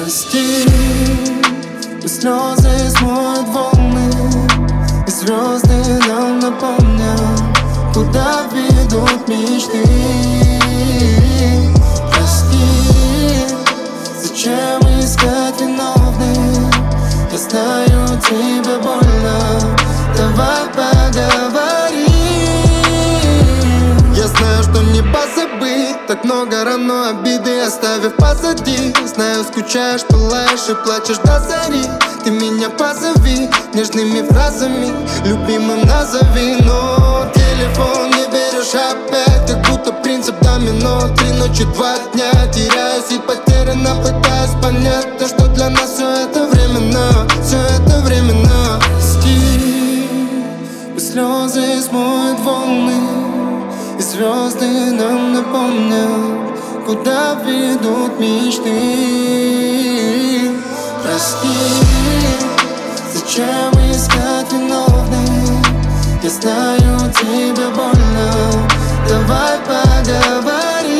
Прости, пусть слезы смоют волны, и звезды нам напомнят, куда ведут мечты. Прости, зачем искать виновных? Я знаю, тебе больно, давай поговорим. Я знаю, что не позабыть, так много равно обиды оставив позади. Знаю, скучаешь, пылаешь и плачешь до зари. Ты меня позови нежными фразами, любимым назови. Но телефон не берешь опять, как будто принцип домино. 3 ночи, 2 дня, теряюсь и потерянно пытаюсь понять то, что для нас все это временно, все это временно. Прости, пусть слезы смоют волны, и звезды нам напомнят, куда ведут мечты. Прости, зачем искать виновных? Я знаю, тебе больно, давай поговорим.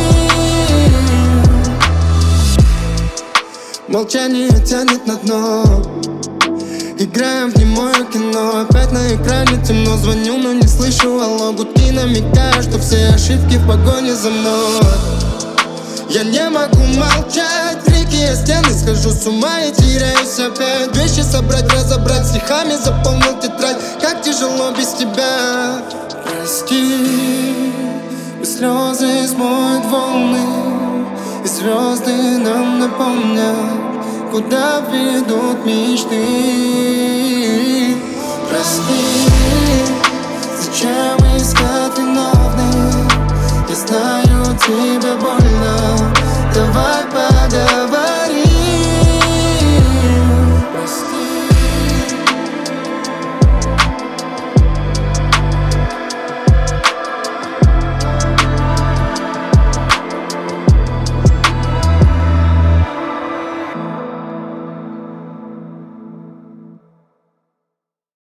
Молчание тянет на дно, играем в немое кино. Опять на экране темно, звоню, но не слышу алло. Гудки намекают, что все ошибки в погоне за мной. Я не могу молчать, в реки я стены схожу с ума и теряюсь опять. Вещи собрать, разобрать, стихами заполнил тетрадь. Как тяжело без тебя. Прости, пусть слезы смоют волны, и звезды нам напомнят, куда ведут мечты. Прости, зачем искать виновных? Я знаю, тебе больно,